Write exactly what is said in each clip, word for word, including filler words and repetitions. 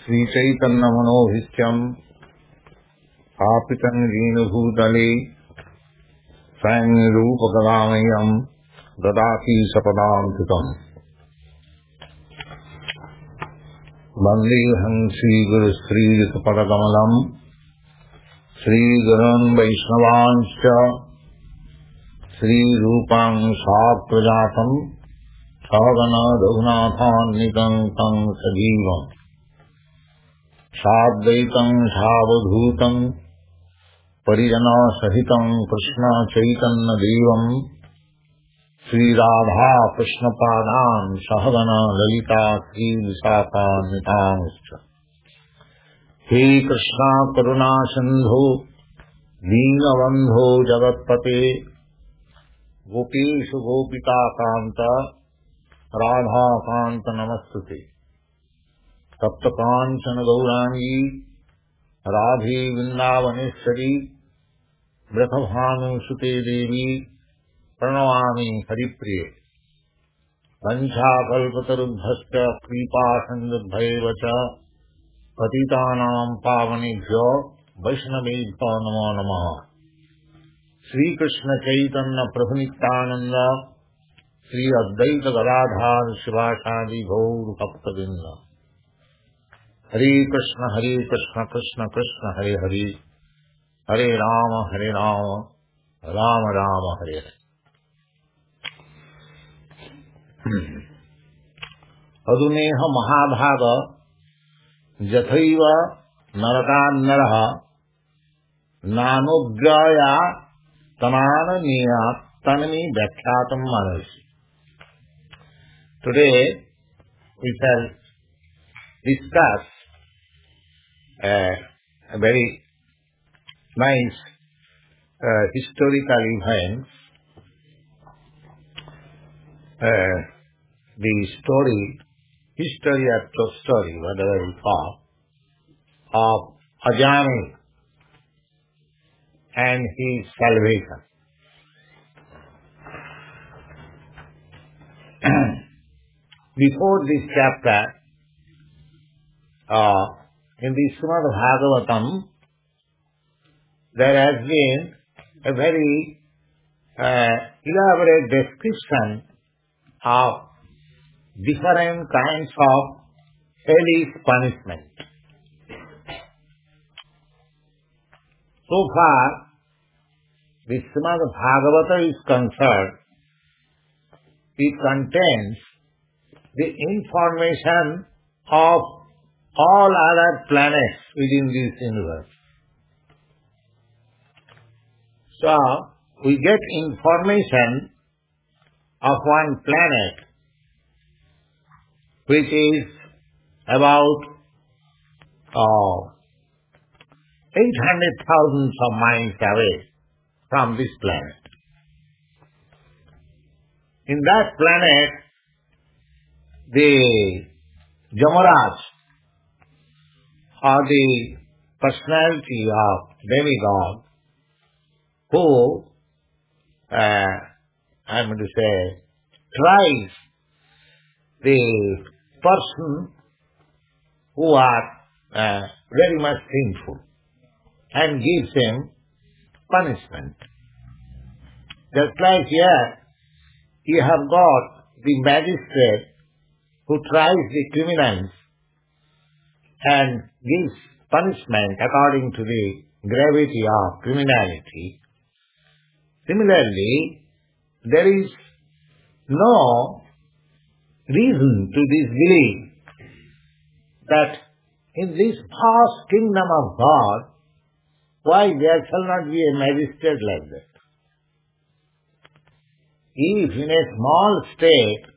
Sri Chaitanya Manohishyam Apitam Jina Bhutale Sang Rupa Kalamayam Dadati Sapadam Vandeham Sri Guru Sri Padakamalam Sri Gurun Vaishnavanscha Sri Rupam Saprajatam Sagana Raghunathan Nikam Tang Sajivam Sadvaitam Savadhutam Parijana Sahitam Krishna Chaitanya Devam Sri Radha Krishna Padam Sahagana Lalita Sri Visakha Nitangscha He Krishna Karuna Sindhu Dina Bandho Jagatpate Gopeshu Gopika Kanta Radha Kanta Namastute Tapta Kanchana Gaurangi Radhe Vrindavaneshwari Brahmanu Sute Devi Pranavami Haripriye Vancha Kalpatarubhascha Kripa Sandubhaivacha Patitanam Pavanibhyo Vaishnavibhyo Namo Namaha Sri Krishna Chaitanya Prabhu Nityananda Sri Advaita Gadadhar Shivasadi Gaur Bhaktavinda Hare Krishna Hare Krishna Krishna Krishna Hare Hare Hare Rama Hare Rama Rama Rama Hare Hare Aduneha Mahabhaga Jathaiva Narakannaraha Nanugraya Tamananiya Tanami Bhakthatam Manasi. Today we shall discuss uh, a very nice uh, historical event, uh, the story, history after story, whatever we call, of Ajami and his salvation. Before this chapter, uh, in the Srimad Bhagavatam, there has been a very uh, elaborate description of different kinds of hellish punishment. So far, the Srimad Bhagavata is concerned, it contains the information of all other planets within this universe. So, we get information of one planet which is about uh, eight hundred thousand of miles away from this planet. In that planet, the Yamaraj, or the personality of demigod, who, uh, I'm going to say, tries the person who are uh, very much sinful and gives him punishment. Just like here, you have got the magistrate who tries the criminals and gives punishment according to the gravity of criminality. Similarly, there is no reason to disbelieve that in this vast kingdom of God, why there shall not be a magistrate like that? If in a small state,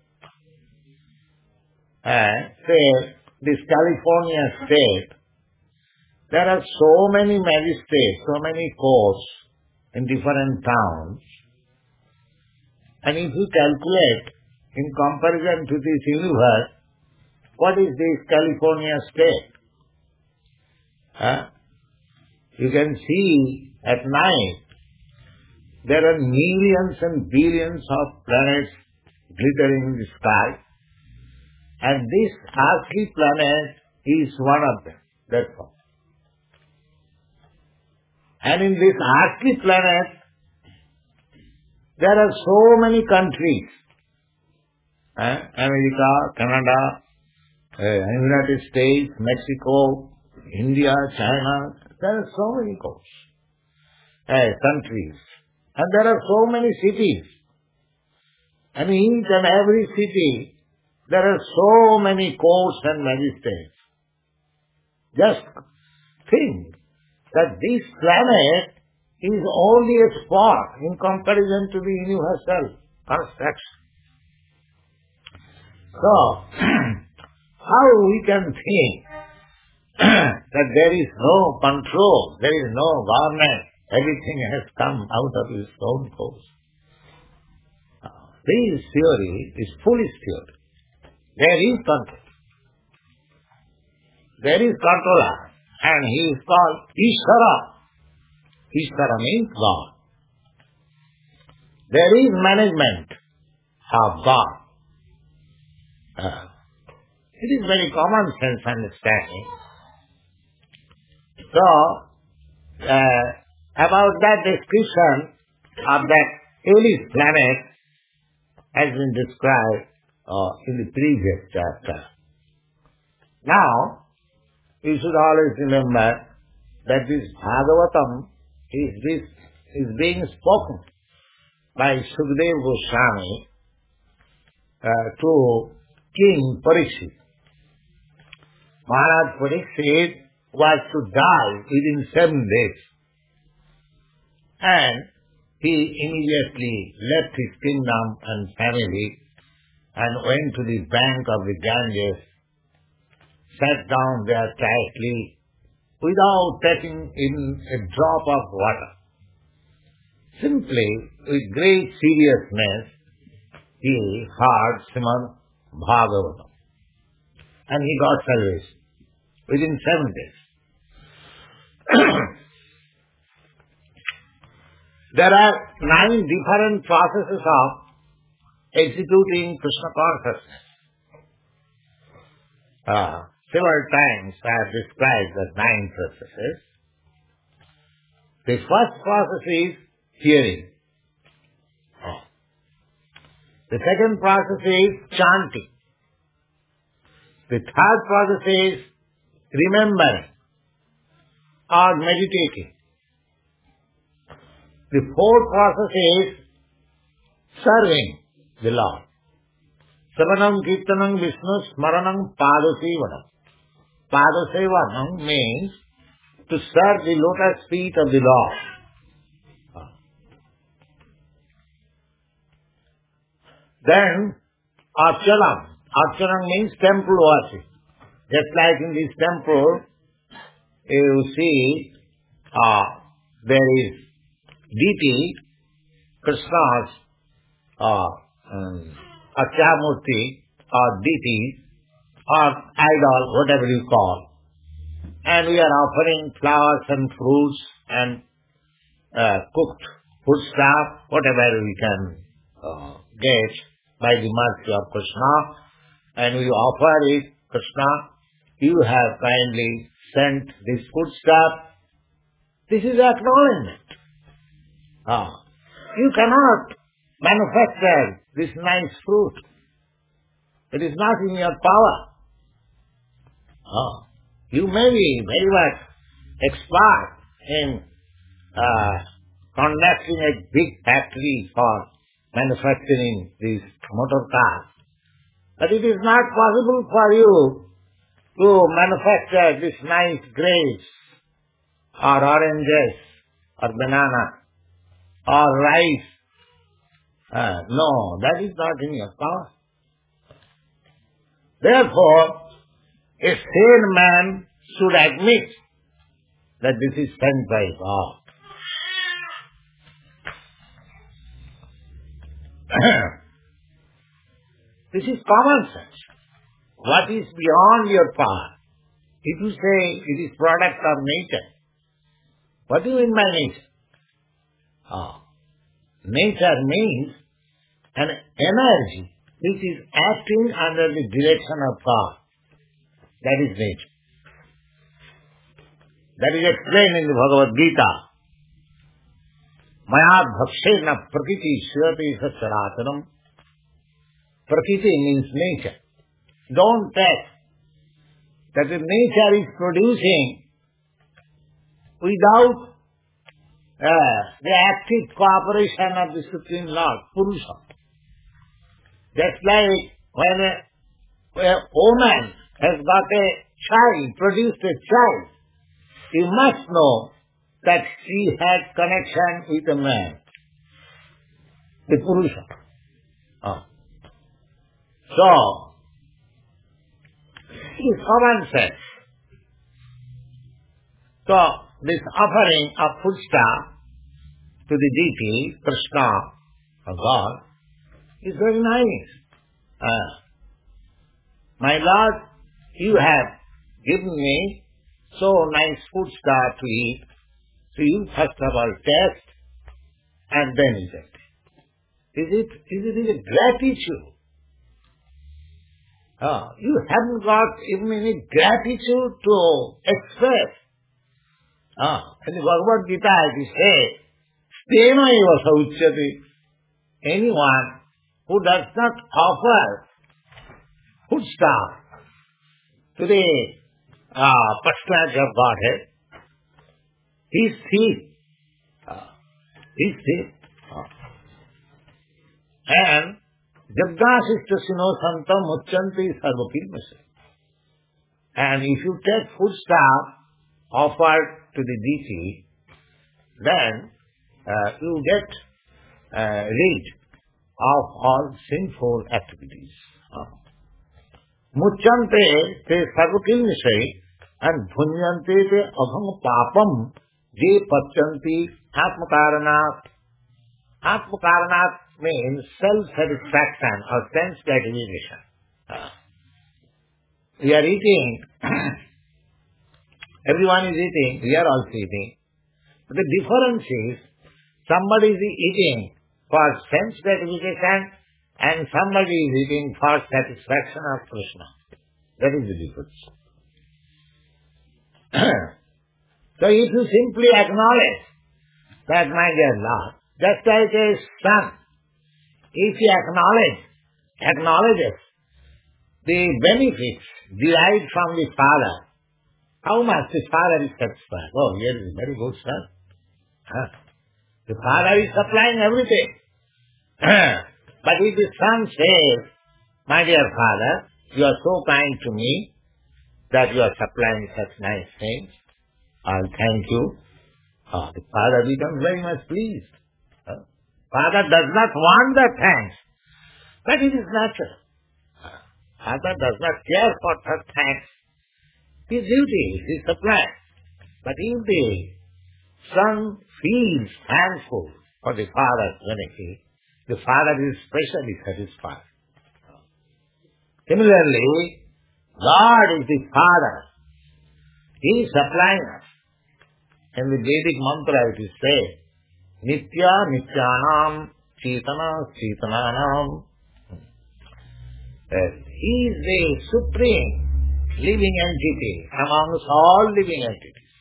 uh, say this California state, there are so many magistrates, so many courts in different towns, and if you calculate in comparison to this universe, what is this California state? Uh, you can see at night there are millions and billions of planets glittering in the sky, and this earthly planet is one of them. That's all. And in this earthly planet, there are so many countries. Eh? America, Canada, uh, United States, Mexico, India, China. There are so many coasts, uh, countries. And there are so many cities. And in each and every city, there are so many courts and magistrates. Just think that this planet is only a spot in comparison to the universal construction. So, how we can think that there is no control, there is no government, everything has come out of its own course. This theory is foolish theory. There is control. There is controller, and he is called Ishvara. Ishvara means God. There is management of God. Uh, it is very common sense understanding. So, uh, about that description of that hellish planet has been described uh, in the previous chapter. Now, you should always remember that this Bhagavatam is, this, is being spoken by Sukadeva Goswami uh, to King Parikshit. Maharaj Parikshit was to die within seven days. And he immediately left his kingdom and family and went to the bank of the Ganges, sat down there quietly without taking in a drop of water. Simply, with great seriousness, he heard Srimad Bhagavatam. And he got salvation within seven days. There are nine different processes of executing Krishna consciousness. Uh, several times I have described the nine processes. The first process is hearing. Oh. The second process is chanting. The third process is remembering or meditating. The fourth process is serving the Lord. Savanam Kirtanam Vishnu Smaranam Padasevanam. Padasevanam means to serve the lotus feet of the Lord. Then Archanam. Archanam means temple worship. Just like in this temple, you see uh, there is deity, Krishna's uh, um, Achyamurti or deity or idol, whatever you call. And we are offering flowers and fruits and uh, cooked food stuff, whatever we can uh, get by the mercy of Krishna. And we offer it, Krishna, you have kindly sent this food stuff. This is acknowledgement. Ah. You cannot manufacture this nice fruit. It is not in your power. Ah. You may be very much expert in uh, conducting a big factory for manufacturing these motor cars. But it is not possible for you to manufacture this nice grapes or oranges or banana or rice. Uh, no, that is not in your power. Therefore, a sane man should admit that this is sent by God. This is common sense. What is beyond your power? If you say it is product of nature, what do you mean by nature? Oh. Nature means an energy which is acting under the direction of God. That is nature. That is explained in the Bhagavad Gita. Maya bhakshena prakriti shriyate satcharatanam. Prakriti means nature. Don't take that if nature is producing without uh, the active cooperation of the Supreme Lord, Purusha. Just like when a, a woman has got a child, produced a child, you must know that she had connection with a man, the Purusha. Oh. So, it is common sense. So, this offering of foodstuff to the deity, Krishna, or God, is very nice. Uh, my Lord, you have given me so nice foodstuff to eat, so you first of all taste and then eat it. Is it, is it a gratitude? Uh, you haven't got even any gratitude to express. Uh, in the Bhagavad Gita it is said, Stema eva sauchyate. Anyone who does not offer foodstuff to the uh, personality of Godhead, he is thief. Uh, he is thief. Uh. And Jagdasishta sino santam muchanti sarvapilmase. And if you take foodstuff offered to the deity, then uh, you get uh, rid of all sinful activities. Uh. Muchante te sarvapilmase and bhunyante te abhang papam je pachanti atmakaranat. Atmakaranat means self-satisfaction or sense gratification. Uh, we are eating, everyone is eating, we are also eating. But the difference is, somebody is eating for sense gratification and somebody is eating for satisfaction of Krishna. That is the difference. So if you simply acknowledge that, my dear Lord, just like a son, if he acknowledge, acknowledges the benefits derived from the father, how much the father is satisfied? Oh, here is a very good son. Huh? The father is supplying everything. But if the son says, my dear father, you are so kind to me that you are supplying such nice things, I'll thank you. Oh, the father becomes very much pleased. Huh? Father does not want the thanks, but it is natural. Father does not care for such thanks. His duty is his supply. But if the son feels thankful for the father's benefit, the father is specially satisfied. Similarly, God is the Father. He is supplying us. In the Vedic mantra it is said, Nitya Nityanam Chaitana Chaitananam. He is the supreme living entity amongst all living entities.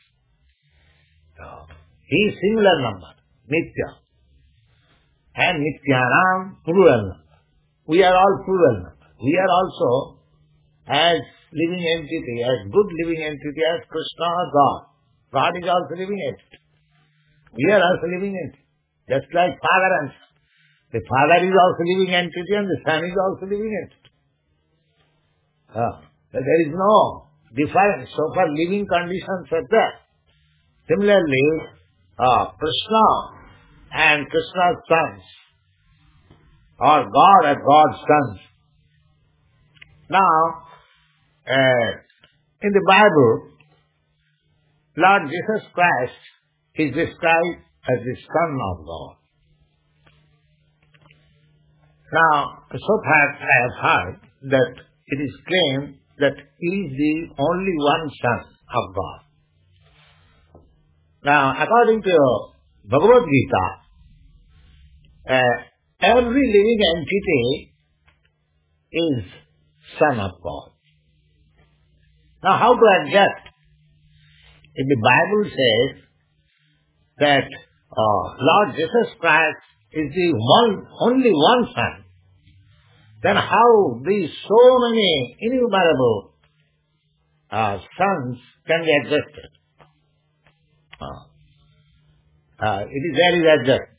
He is singular number, Nitya. And Nityanam, plural number. We are all plural number. We are also as living entity, as good living entity as Krishna or God. God is also living entity. We are also living entity. Just like father and son. The father is also living entity and the son is also living entity. Ah, there is no difference so far living conditions are there. Similarly, ah, Krishna and Krishna's sons, or God and God's sons. Now, uh, in the Bible, Lord Jesus Christ is described as the Son of God. Now, so far I have heard that it is claimed that He is the only one Son of God. Now, according to Bhagavad Gita, uh, every living entity is Son of God. Now, how to adjust? if the Bible says that uh, Lord Jesus Christ is the one, only one Son, then how these so many innumerable uh, sons can be adjusted? Uh, uh, it is very adjusted.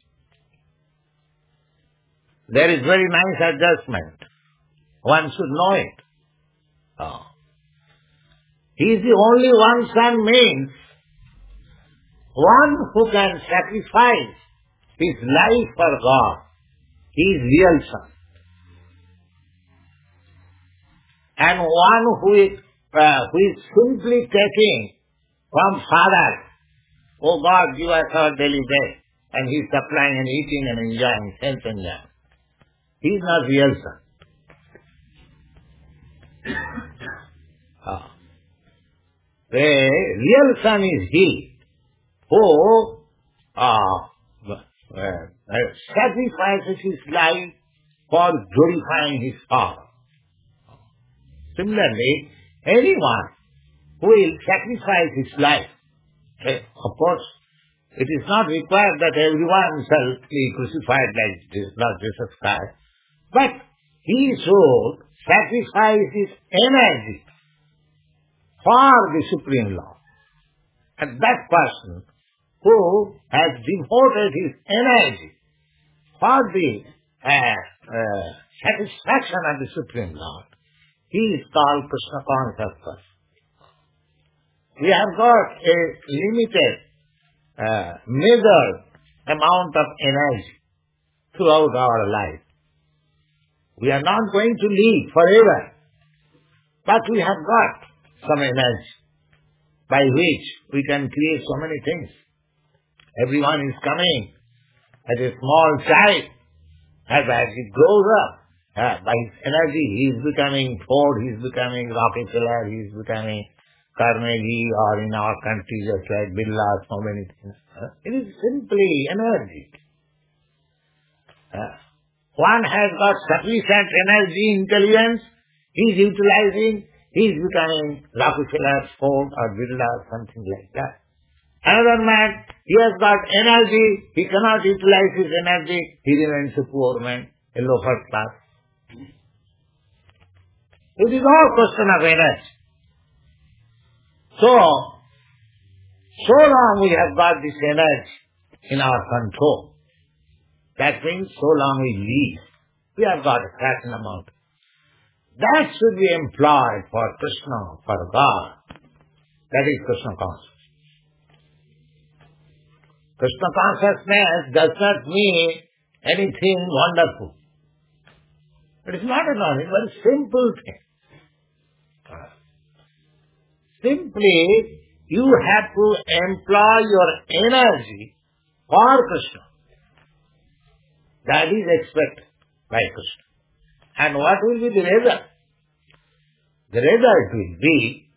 There is very nice adjustment. One should know it. Uh, he is the only one Son means one who can sacrifice his life for God. He is real Son. And one who is, uh, who is simply taking from Father, oh God, give us our daily bread, and he is supplying and eating and enjoying, sense enjoying. He is not real Son. Ah. The real Son is he who uh, uh, sacrifices his life for glorifying his Father. Similarly, anyone who will sacrifice his life, okay, of course, it is not required that everyone shall be crucified like this, Lord Jesus Christ, but he should sacrifice his energy for the Supreme Lord. And that person who has devoted his energy for the uh, uh, satisfaction of the Supreme Lord, he is called Krishna consciousness. We have got a limited, uh, measured amount of energy throughout our life. We are not going to live forever, but we have got some energy by which we can create so many things. Everyone is coming as a small child, as, as he grows up, uh, by his energy he is becoming Ford, he is becoming Rockefeller, he is becoming Carnegie, or in our country just like Birla, so many things. Uh, it is simply energy. Uh, one has got sufficient energy, intelligence, he is utilizing, he is becoming Rockefeller, Ford, or Birla, something like that. Another man, he has got energy, he cannot utilize his energy, he remains a poor man, a lower class. It is all question of energy. So, so long we have got this energy in our control. That means so long we live, we have got a certain amount. That should be employed for Krishna, for God. That is Krishna consciousness. Krishna consciousness does not mean anything wonderful. It is not at all, it's a very simple thing. Simply, you have to employ your energy for Krishna. That is expected by Krishna. And what will be the result? The result will be,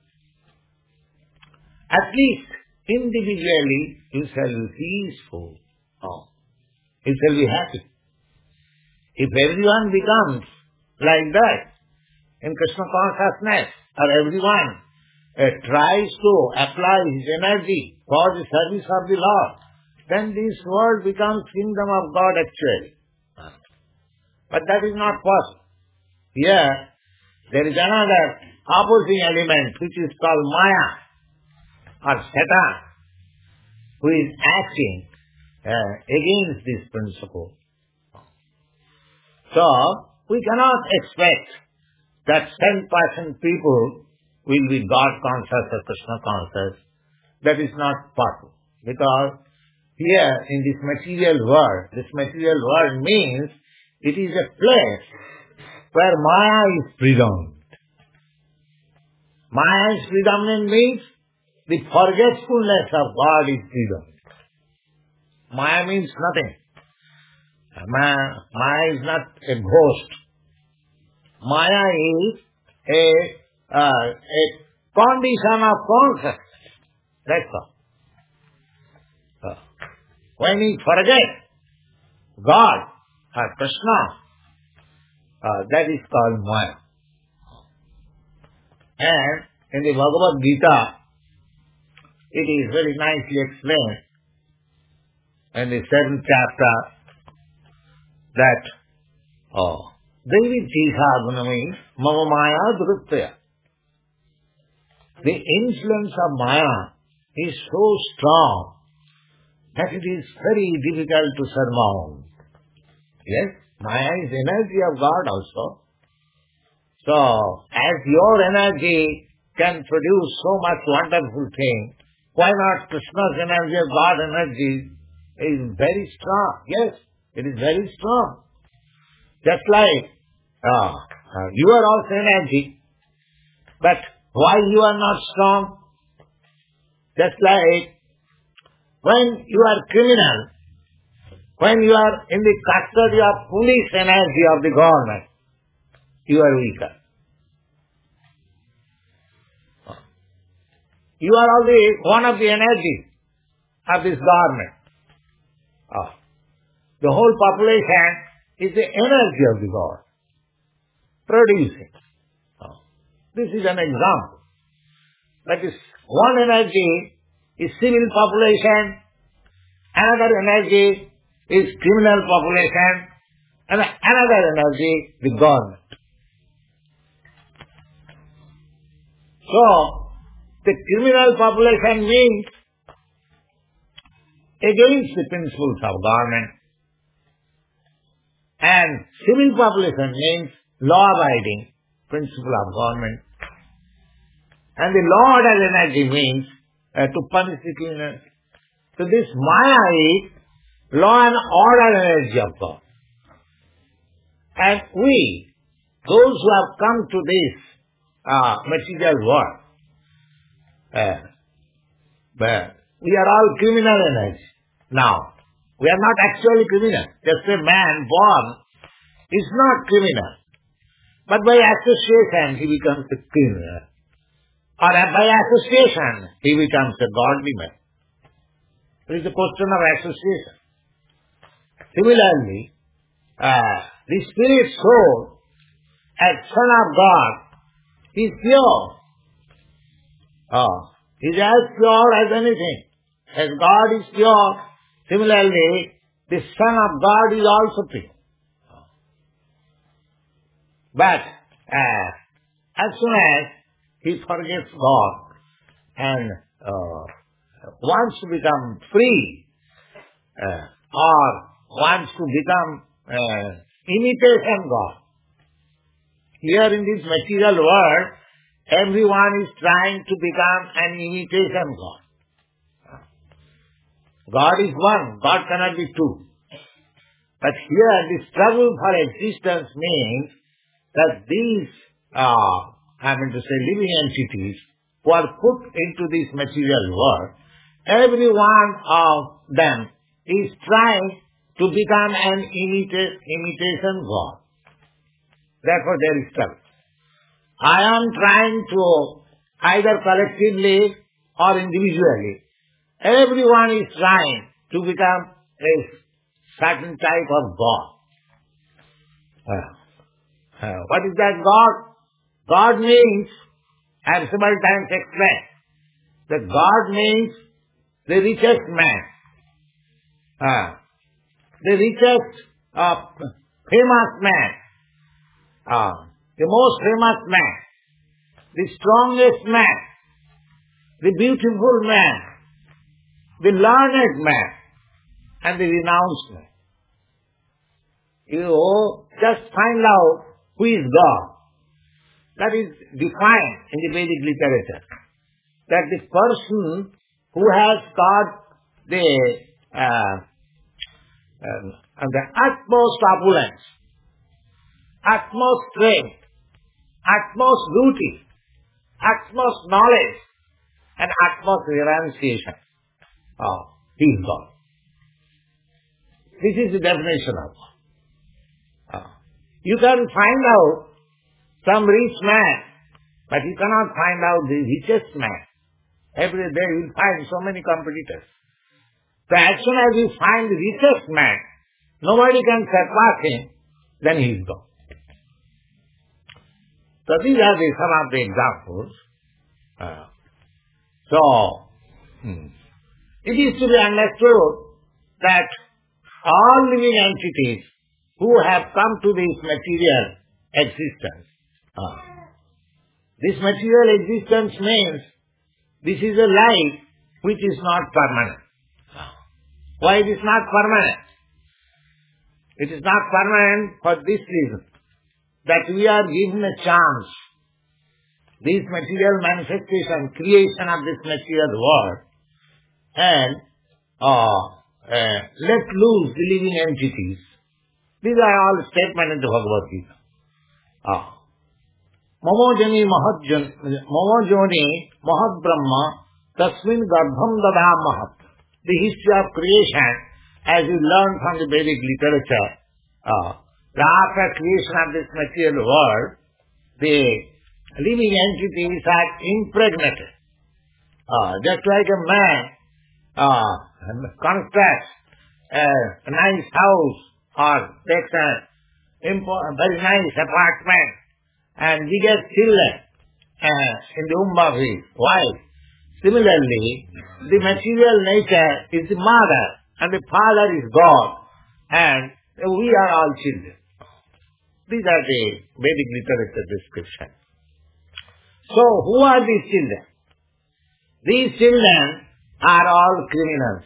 at least individually, you shall be peaceful. Oh, you shall be happy. If everyone becomes like that, in Krishna consciousness, or everyone uh, tries to apply his energy for the service of the Lord, then this world becomes kingdom of God actually. But that is not possible. Here, there is another opposing element which is called Maya, or Satan, who is acting uh, against this principle. So, we cannot expect that ten percent people will be God conscious or Krishna conscious. That is not possible. Because here in this material world, this material world means it is a place where Maya is predominant. Maya is predominant means the forgetfulness of God is predominant. Maya means nothing. Maya, Maya is not a ghost. Maya is a, uh, a condition of consciousness. That's all. Uh, when we forget God or Krishna, uh, that is called Maya. And in the Bhagavad Gita, it is very nicely explained in the seventh chapter that oh, Devi Jika Gunami Mama Maya Dhruttaya. The influence of Maya is so strong that it is very difficult to surmount. Yes, Maya is energy of God also. So, as your energy can produce so much wonderful thing, why not Krishna's energy or God energy is very strong? Yes, it is very strong. Just like uh, uh, you are also energy, but why you are not strong? Just like when you are criminal, when you are in the custody of police energy of the government, you are weaker. You are only one of the energies of this government. Oh. The whole population is the energy of the God, producing. Oh. This is an example. That is, one energy is civil population, another energy is criminal population, and another energy, the government. So, the criminal population means against the principles of government, and civil population means law-abiding principle of government, and the law order energy means uh, to punish the criminals. So this Maya is law and order energy of God. And we, those who have come to this uh, material world, uh, but we are all criminal energy. Now, we are not actually criminal. Just a man born is not criminal. But by association, he becomes a criminal. Or by association, he becomes a godly man. It is a question of association. Similarly, uh, the spirit soul, as Son of God, is pure. Oh, he is as pure as anything. As God is pure, similarly, the Son of God is also pure. But uh, as soon as he forgets God and uh, wants to become free uh, or wants to become uh, imitation God, here in this material world, everyone is trying to become an imitation God. God is one, God cannot be two. But here the struggle for existence means that these, uh, I mean to say living entities who are put into this material world, every one of them is trying to become an imita- imitation God. Therefore there is struggle. I am trying to, either collectively or individually, everyone is trying to become a certain type of God. Uh, uh, what is that God? God means, I have several times explained, that God means the richest man, uh, the richest, uh, famous man, uh, the most famous man, the strongest man, the beautiful man, the learned man, and the renounced man. You just find out who is God. That is defined in the Vedic literature. That the person who has got the, uh, um, the utmost opulence, utmost strength, utmost beauty, utmost knowledge, and utmost renunciation. Oh, he is God. This is the definition of God. Oh. You can find out some rich man, but you cannot find out the richest man. Every day you will find so many competitors. So as soon as you find the richest man, nobody can surpass him, then he is God. So these are the, some of the examples. Uh, so, Hmm. It is to be understood that all living entities who have come to this material existence, uh, this material existence means this is a life which is not permanent. Why it is not permanent? It is not permanent for this reason, that we are given a chance. This material manifestation, creation of this material world, and uh, uh, let loose the living entities. These are all statements in the Bhagavad Gita. Uh, Mamojani mahajjan, Mamojani mahad brahma, tasmin garbham dada mahat. The history of creation, as you learn from the Vedic literature, uh, after creation of this material world, the living entities are impregnated. Uh, just like a man uh, constructs a nice house or takes a, impo- a very nice apartment and begets children uh, in the womb of his wife. Similarly, the material nature is the mother and the father is God, and we are all children. These are the Vedic literature description. So, who are these children? These children are all criminals.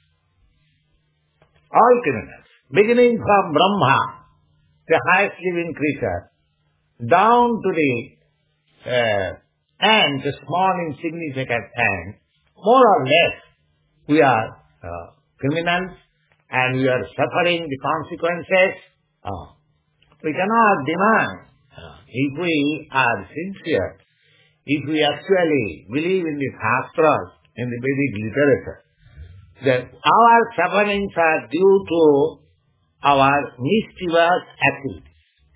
All criminals. Beginning from Brahma, the highest living creature, down to the uh, ant, the small insignificant ant, more or less we are uh, criminals and we are suffering the consequences. Uh, we cannot demand, uh, if we are sincere, if we actually believe in the Shastras, in the Vedic literature, that our sufferings are due to our mischievous activities.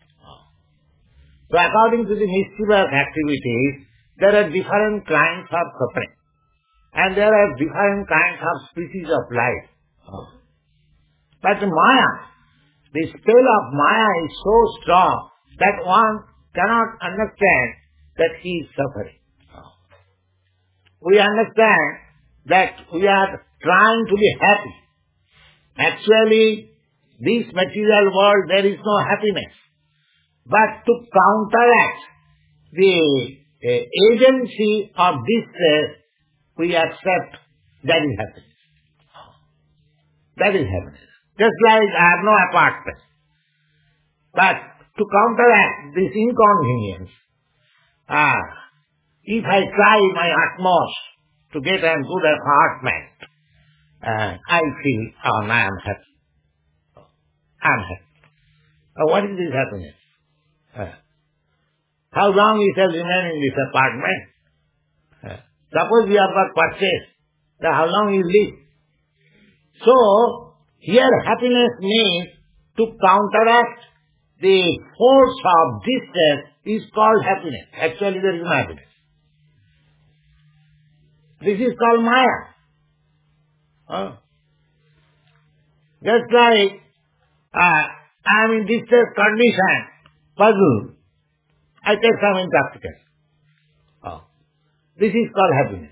So according to the mischievous activities, there are different kinds of suffering. And there are different kinds of species of life. But Maya, the spell of Maya is so strong that one cannot understand that he is suffering. We understand that we are trying to be happy. Actually, this material world, there is no happiness. But to counteract the uh, agency of distress, we accept that is happiness. That is happiness. Just like I have no apartment. But to counteract this inconvenience, ah, if I try my utmost to get a good apartment, uh, I feel, oh, now I am happy. I am happy. Uh, what is this happiness? Uh, how long we shall remain in this apartment? Uh, suppose we have got purchased, then how long you live? So, here happiness means to counteract the force of distress is called happiness. Actually there is no happiness. This is called Maya. Uh, just like uh, I am in distress condition, puzzled, I take some intoxicant. Oh. This is called happiness.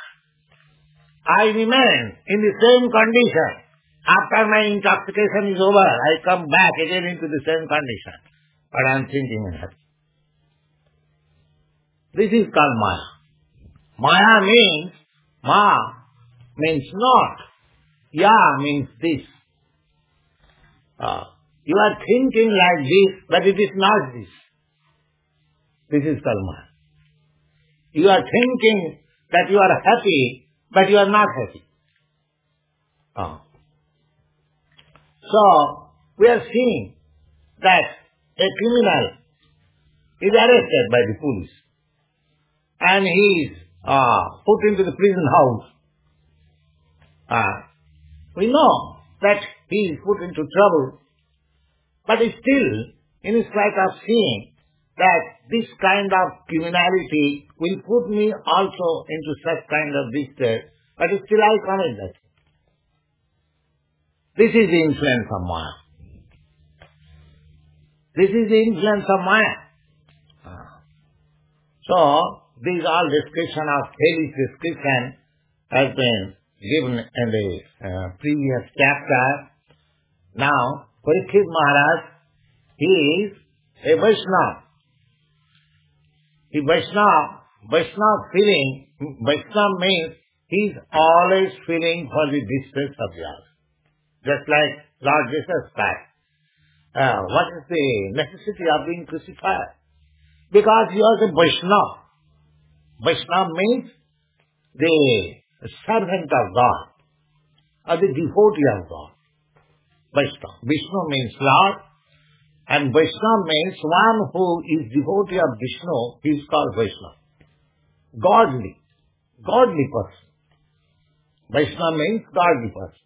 I remain in the same condition. After my intoxication is over, I come back again into the same condition. But I am thinking and happy. This is called Maya. Maya means, Ma means not. Ya means this. Uh, you are thinking like this, but it is not this. This is called Maya. You are thinking that you are happy, but you are not happy. Uh. So, we are seeing that a criminal is arrested by the police and he is uh, put into the prison house. Uh, we know that he is put into trouble, but still, in spite of seeing that this kind of criminality will put me also into such kind of distress, but still I commit that. This is the influence of Maya. This is the influence of Maya. So, these all description of hell is description has been given in the uh, previous chapter. Now, Parikshit Maharaj, he is a Vaishnava. The Vaishnava, Vaishnava feeling, Vaishnava means he is always feeling for the distress of the other. Just like Lord Jesus said, uh, what is the necessity of being crucified? Because he was a Vaishnava. Vaishnava means the servant of God, or the devotee of God. Vaishnava. Vishnu means Lord, and Vaishnava means one who is devotee of Vishnu, he is called Vaishnava. Godly. Godly person. Vaishnava means godly person.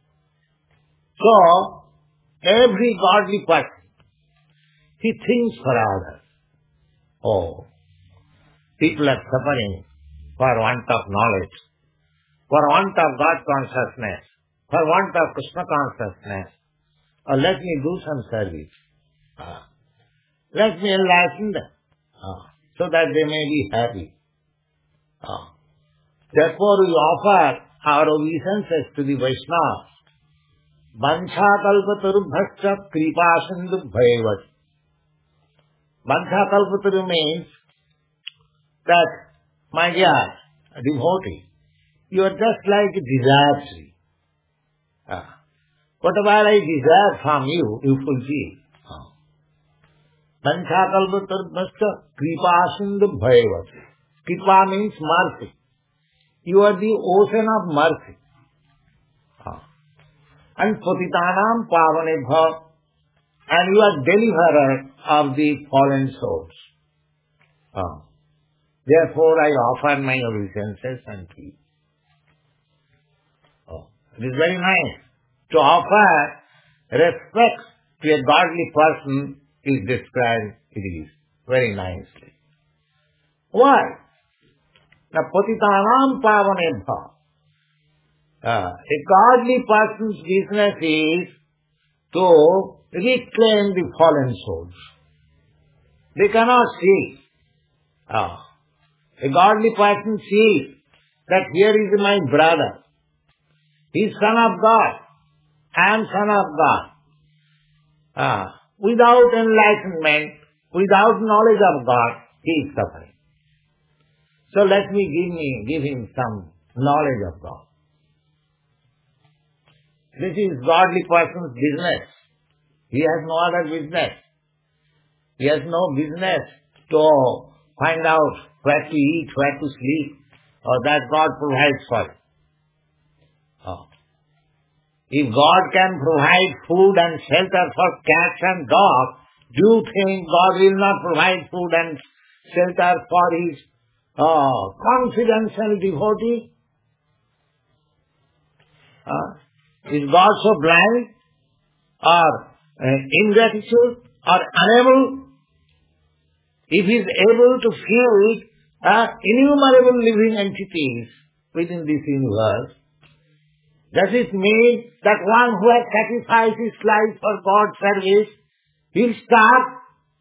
So, every godly person, he thinks for others. Oh, people are suffering for want of knowledge, for want of God consciousness, for want of Krishna consciousness. Or let me do some service. Ah. Let me enlighten them, ah, so that they may be happy. Ah. Therefore we offer our obeisances to the Vaishnavas. Vancha kalpatarubhascha kripa sindhu bhayavat. Vancha kalpataru means that, my dear devotee, you are just like a desire tree. Ah. Whatever I desire from you, you fulfill. Vancha kalpatarubhascha kripa sindhu bhayavat. Kripa means mercy. You are the ocean of mercy. Ah. And patitanam pavanebha, and you are deliverer of the fallen souls. Ah. Therefore I offer my obeisances unto you. Oh. It is very nice. To offer respect to a godly person is described, it is very nicely. Why? Now, patitanam pavanebha. Uh, a godly person's business is to reclaim the fallen souls. They cannot see. Uh, a godly person sees that here is my brother. He is son of God. I am son of God. Uh, without enlightenment, without knowledge of God, he is suffering. So let me give me give him some knowledge of God. This is godly person's business. He has no other business. He has no business to find out where to eat, where to sleep, or that God provides for him. Oh. If God can provide food and shelter for cats and dogs, do you think God will not provide food and shelter for his uh, confidential devotee? Uh, is God so blind or uh, ingratitude or unable? If he is able to feed uh, innumerable living entities within this universe, does it mean that one who has sacrificed his life for God's service, he'll starve?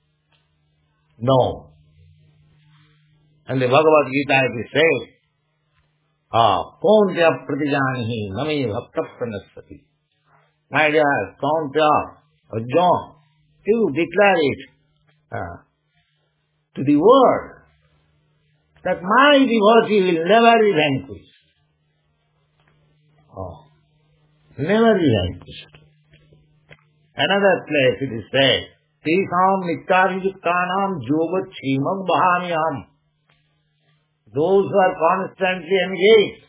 No. And the Bhagavad Gita it says, Kauntya pratijanihi name bhakta pranasati. My dear Kauntya, or John, you declare it uh, to the world that my devotee will never be vanquished. Oh, never be vanquished. Another place it is said, Tesam nityavijuktanam yogat chimam bahamyam. Those who are constantly engaged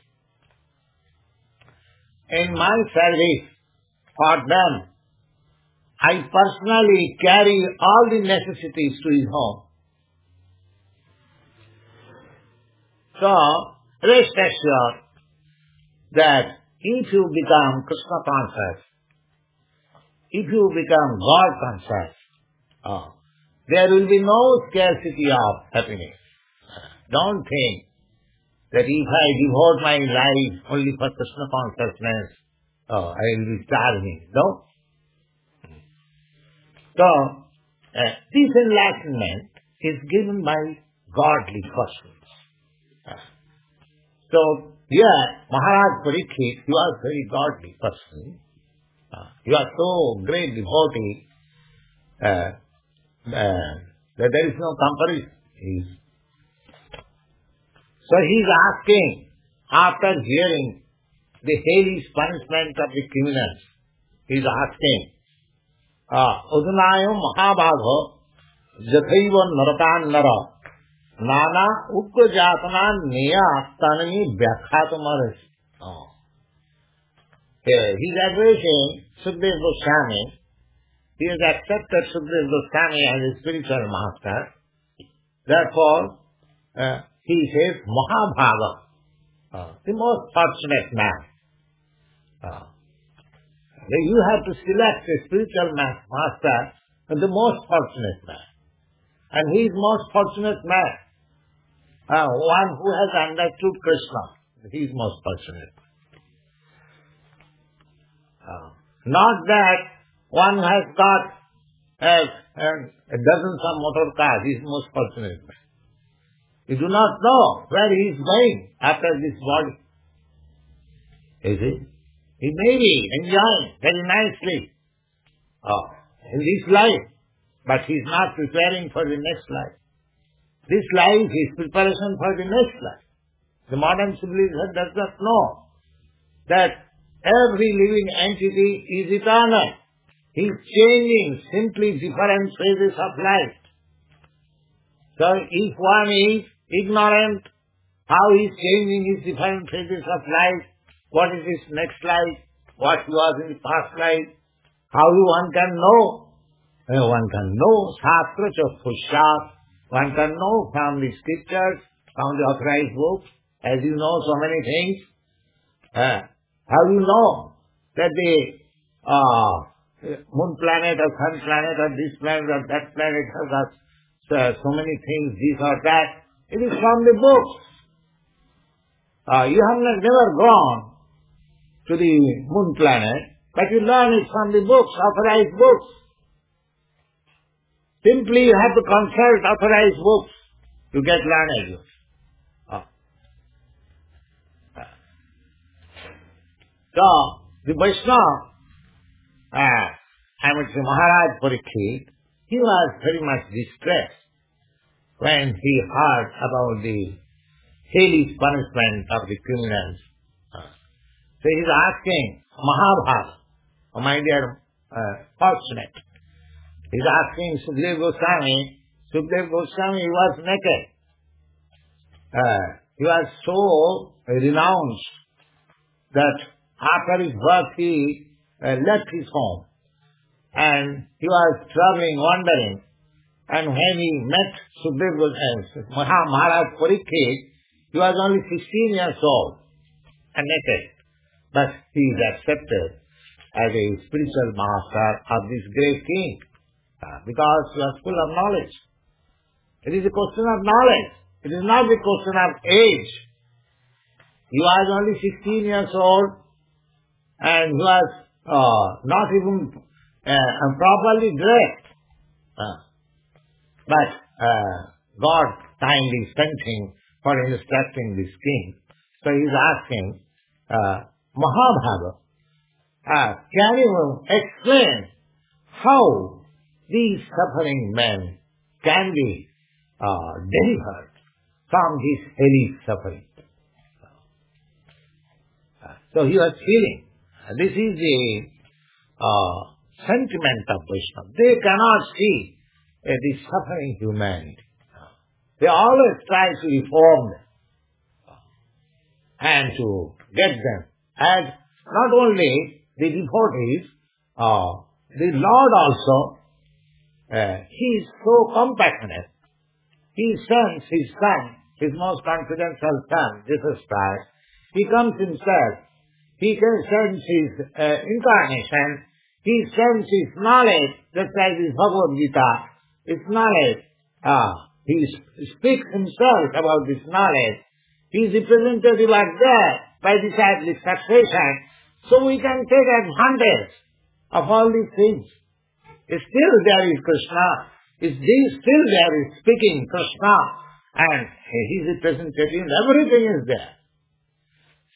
in my service, for them, I personally carry all the necessities to his home. So, rest assured that if you become Krishna conscious, if you become God conscious, oh, there will be no scarcity of happiness. Don't think that if I devote my life only for Krishna consciousness, oh, I will be starving. No. So, uh, this enlightenment is given by godly persons. Uh, So, yeah, Maharaj Parikshit, he was very godly person. Uh, he was so great devotee uh, uh, that there is no comparison. He's, so he's asking, after hearing the hellish punishment of the criminals, he's asking, Udunaya Mahabhagho Jathaiva Narakan Nara Nana Ukka Jatana Neya Tanani Vyakhatamaras. He's addressing Sukdev Goswami. He has accepted Sukdev Goswami as his spiritual master. Therefore, uh, he says Mahabhaga, uh, the most fortunate man. Uh, you have to select a spiritual master, the most fortunate man. And he is most fortunate man. Uh, one who has understood Krishna. He is most fortunate. Uh, not that one who has got uh, a dozen of motor cars. He is most fortunate man. You do not know where he is going after this body. Is it? He may be enjoying very nicely oh, in this life, but he is not preparing for the next life. This life is preparation for the next life. The modern civilization does not know that every living entity is eternal. He is changing simply different phases of life. So if one is ignorant how he is changing his different phases of life, what is his next life, what he was in the past life, how one can know? Uh, one can know Shastra Chakshushat, one can know from the scriptures, from the authorized books, as you know so many things. Uh, how you know that the uh, moon planet or sun planet or this planet or that planet has got uh, so many things, this or that? It is from the books. Uh, you have not, never gone to the moon planet, but you learn it from the books, authorized books. Simply you have to consult authorized books to get learned. Oh. So, the Vaishnava, uh, I would say Maharaj Parikshit, he was very much distressed when he heard about the hellish punishment of the criminals. Uh, so he is asking Mahabharata, oh my dear uh, fortunate, he is asking Sukdev Goswami. Sukdev Goswami was naked. Uh, he was so renounced that after his birth he uh, left his home and he was traveling, wandering. And when he met Sukdev Goswami, Maharaj Parikshit, he was only sixteen years old and naked. But he is accepted as a spiritual master of this great king uh, because he was full of knowledge. It is a question of knowledge. It is not a question of age. He was only sixteen years old and he was uh, not even uh, properly dressed. Uh, but uh, God kindly sent him for instructing this king. So he is asking, uh, Mahabharata, uh, can you explain how these suffering men can be uh, delivered from this hellish suffering? Uh, so he was feeling, uh, this is the uh, sentiment of Vaishnava. They cannot see uh, the suffering humanity. They always try to reform them and to get them. And not only the devotees, uh, the Lord also, uh, He is so compassionate. He sends His Son, His most confidential Son, Jesus Christ. He comes Himself. He can send His uh, incarnation. He sends His knowledge, just like His Bhagavad Gita. His knowledge. Uh, he speaks Himself about this knowledge. His representative are there by the cyclic succession, so we can take advantage of all these things. Still there is Krishna, is still there is speaking Krishna, and his representative, everything is there.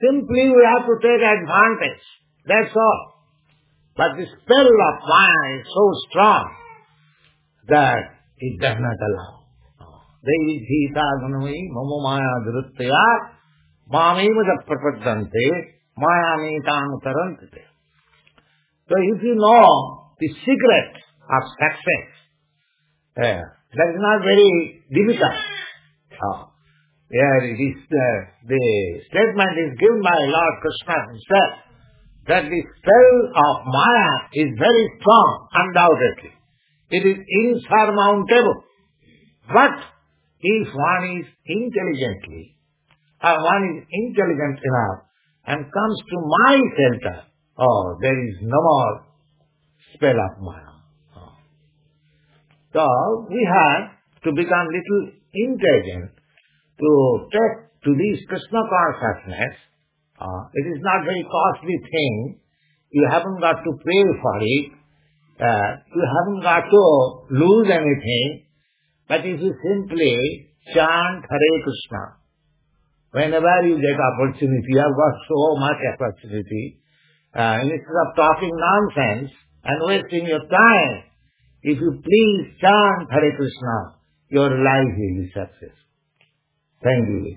Simply we have to take advantage. That's all. But the spell of Maya is so strong that it does not allow. Devi Sita Gunami Mama Maya Dhruttaya Mameva Prapadante Maya Meetam Tarantite. So if you know the secret of success, uh, that is not very difficult. Uh, yeah, it is, uh, the statement is given by Lord Krishna himself that the spell of Maya is very strong, undoubtedly. It is insurmountable. But if one is intelligently, or one is intelligent enough and comes to my shelter, oh, there is no more spell of Maya. Oh. So we have to become little intelligent to take to this Krishna consciousness. Uh, it is not very costly thing. You haven't got to pay for it. Uh, you haven't got to lose anything. But if you simply chant Hare Krishna, whenever you get opportunity, you have got so much opportunity, uh, instead of talking nonsense and wasting your time, if you please chant Hare Krishna, your life will be successful. Thank you.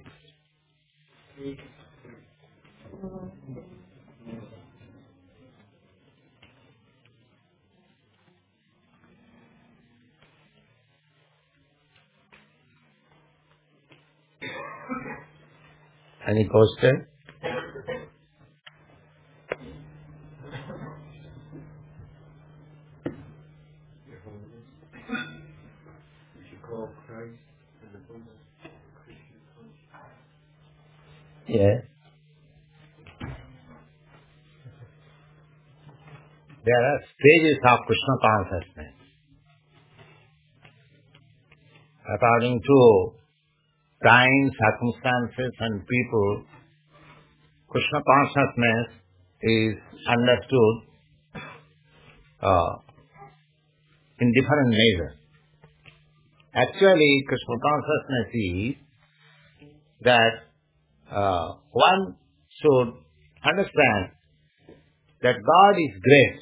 Any question? Yes. There are stages of Krishna consciousness. According to time, circumstances and people, Krishna consciousness is understood uh, in different measures. Actually, Krishna consciousness is that uh, one should understand that God is great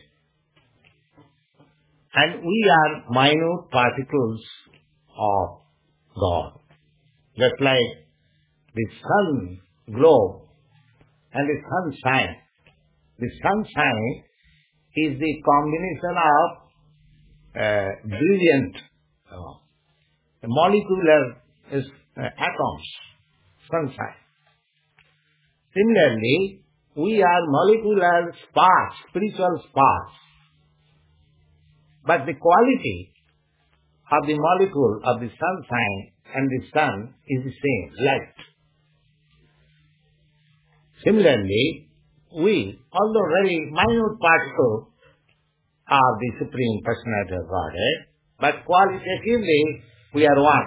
and we are minute particles of God. Just like the sun globe and the sunshine. The sunshine is the combination of uh, brilliant uh, molecular is, uh, atoms, sunshine. Similarly, we are molecular sparks, spiritual sparks. But the quality of the molecule of the sunshine and the sun is the same, light. Similarly, we, although very minute particles of the Supreme Personality of Godhead, but qualitatively we are one.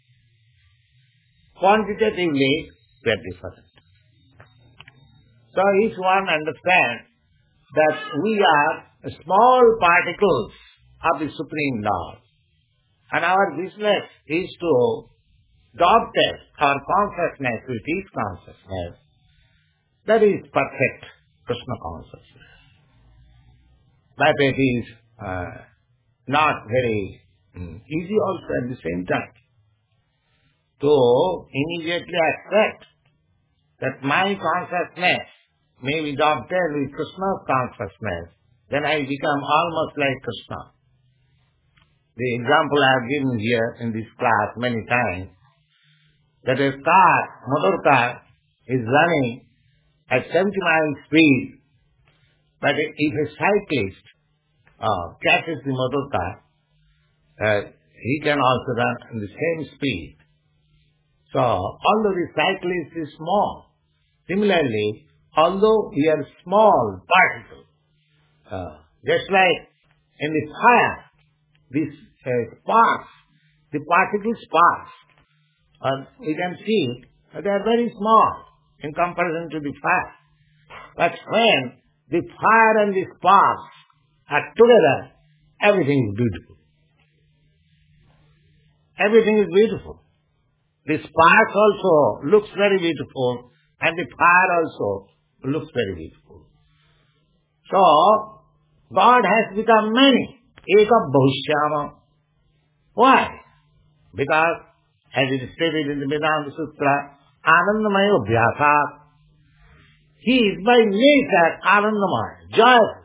Quantitatively we are different. So each one understands that we are small particles of the Supreme Lord. And our business is to dovetail our consciousness with His consciousness. That is perfect Krishna consciousness. But it is uh, not very um, easy also at the same time to immediately accept that my consciousness may be dovetail with Krishna's consciousness. Then I become almost like Krishna. The example I have given here in this class many times, that a car, motor car, is running at seventy miles speed, but if a cyclist uh, catches the motor car, uh, he can also run at the same speed. So, although the cyclist is small, similarly, although we are small particles, uh, just like in the fire, these uh, sparks, the particle sparks, uh, we can see they are very small in comparison to the fire. But when the fire and the sparks are together, everything is beautiful. Everything is beautiful. The spark also looks very beautiful And the fire also looks very beautiful. So, God has become many. Eka Bahushyama. Why? Because, as it is stated in the Vedanta Sutra, Anandamaya Vyasat. He is by nature Anandamaya, joyful.